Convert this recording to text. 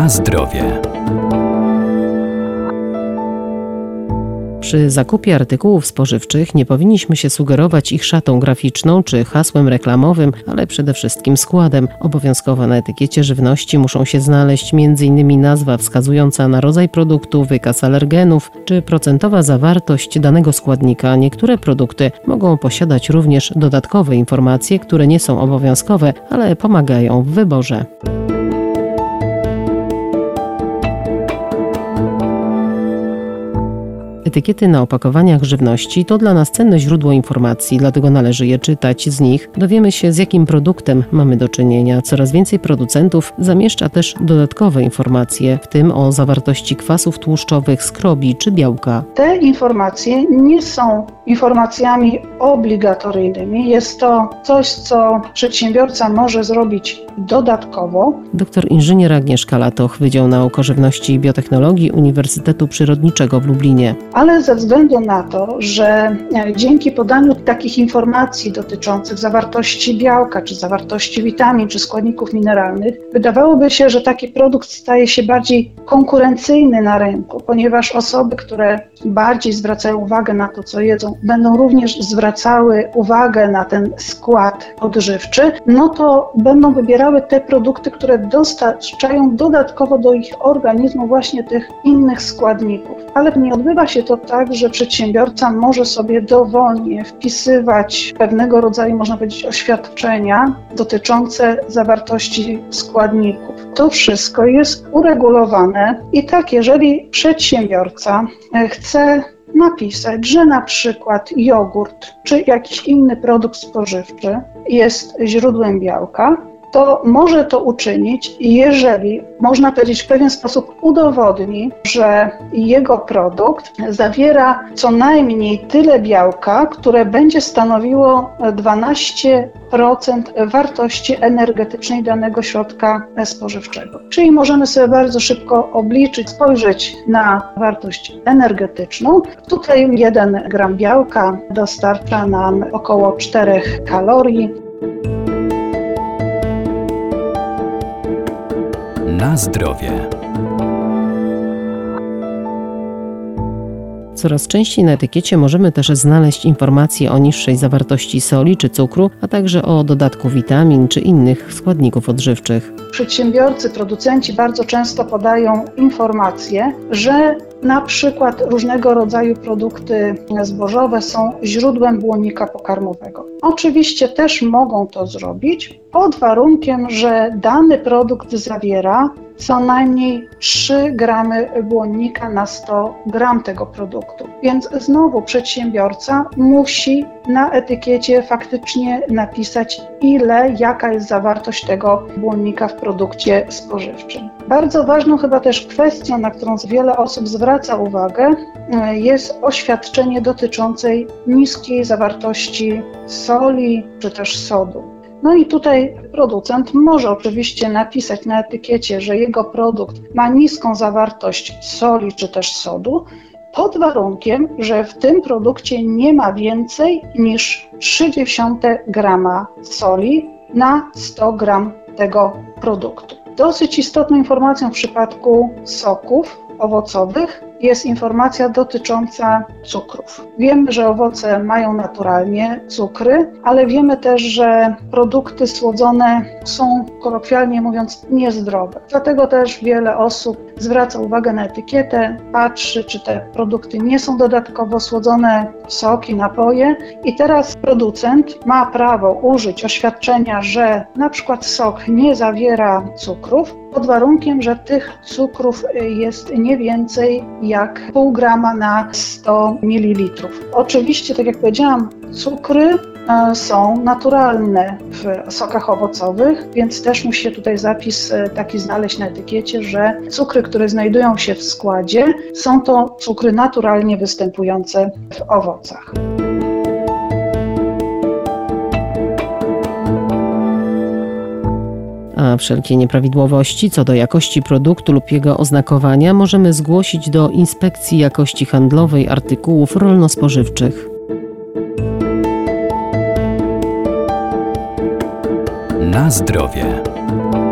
Na zdrowie. Przy zakupie artykułów spożywczych nie powinniśmy się sugerować ich szatą graficzną czy hasłem reklamowym, ale przede wszystkim składem. Obowiązkowo na etykiecie żywności muszą się znaleźć m.in. nazwa wskazująca na rodzaj produktu, wykaz alergenów czy procentowa zawartość danego składnika. Niektóre produkty mogą posiadać również dodatkowe informacje, które nie są obowiązkowe, ale pomagają w wyborze. Etykiety na opakowaniach żywności to dla nas cenne źródło informacji, dlatego należy je czytać. Z nich dowiemy się, z jakim produktem mamy do czynienia. Coraz więcej producentów zamieszcza też dodatkowe informacje, w tym o zawartości kwasów tłuszczowych, skrobi czy białka. Te informacje nie są informacjami obligatoryjnymi. Jest to coś, co przedsiębiorca może zrobić dodatkowo. Doktor inżynier Agnieszka Latoch, Wydział Nauk o Żywności i Biotechnologii Uniwersytetu Przyrodniczego w Lublinie. Ale ze względu na to, że dzięki podaniu takich informacji dotyczących zawartości białka, czy zawartości witamin, czy składników mineralnych, wydawałoby się, że taki produkt staje się bardziej konkurencyjny na rynku, ponieważ osoby, które bardziej zwracają uwagę na to, co jedzą, będą również zwracały uwagę na ten skład odżywczy, no to będą wybierały te produkty, które dostarczają dodatkowo do ich organizmu właśnie tych innych składników. Ale nie odbywa się to tak, że przedsiębiorca może sobie dowolnie wpisywać pewnego rodzaju, można powiedzieć, oświadczenia dotyczące zawartości składników. To wszystko jest uregulowane i tak, jeżeli przedsiębiorca chce napisać, że na przykład jogurt czy jakiś inny produkt spożywczy jest źródłem białka, to może to uczynić, jeżeli, można powiedzieć, w pewien sposób udowodni, że jego produkt zawiera co najmniej tyle białka, które będzie stanowiło 12% wartości energetycznej danego środka spożywczego. Czyli możemy sobie bardzo szybko obliczyć, spojrzeć na wartość energetyczną. Tutaj 1 gram białka dostarcza nam około 4 kalorii. Na zdrowie. Coraz częściej na etykiecie możemy też znaleźć informacje o niższej zawartości soli czy cukru, a także o dodatku witamin czy innych składników odżywczych. Przedsiębiorcy, producenci bardzo często podają informacje, że na przykład różnego rodzaju produkty zbożowe są źródłem błonnika pokarmowego. Oczywiście też mogą to zrobić pod warunkiem, że dany produkt zawiera co najmniej 3 gramy błonnika na 100 gram tego produktu. Więc znowu przedsiębiorca musi na etykiecie faktycznie napisać, jaka jest zawartość tego błonnika w produkcie spożywczym. Bardzo ważną chyba też kwestią, na którą wiele osób zwraca uwagę, jest oświadczenie dotyczące niskiej zawartości soli czy też sodu. No i tutaj producent może oczywiście napisać na etykiecie, że jego produkt ma niską zawartość soli czy też sodu, pod warunkiem, że w tym produkcie nie ma więcej niż 0,3 grama soli na 100 gram tego produktu. Dosyć istotną informacją w przypadku soków owocowych jest informacja dotycząca cukrów. Wiemy, że owoce mają naturalnie cukry, ale wiemy też, że produkty słodzone są, kolokwialnie mówiąc, niezdrowe. Dlatego też wiele osób zwraca uwagę na etykietę, patrzy, czy te produkty nie są dodatkowo słodzone, soki, napoje. I teraz producent ma prawo użyć oświadczenia, że na przykład sok nie zawiera cukrów, pod warunkiem, że tych cukrów jest nie więcej jak 0,5 grama na 100 ml. Oczywiście, tak jak powiedziałam, cukry są naturalne w sokach owocowych, więc też musi się tutaj zapis taki znaleźć na etykiecie, że cukry, które znajdują się w składzie, są to cukry naturalnie występujące w owocach. A wszelkie nieprawidłowości co do jakości produktu lub jego oznakowania możemy zgłosić do Inspekcji Jakości Handlowej Artykułów Rolno-Spożywczych. Na zdrowie.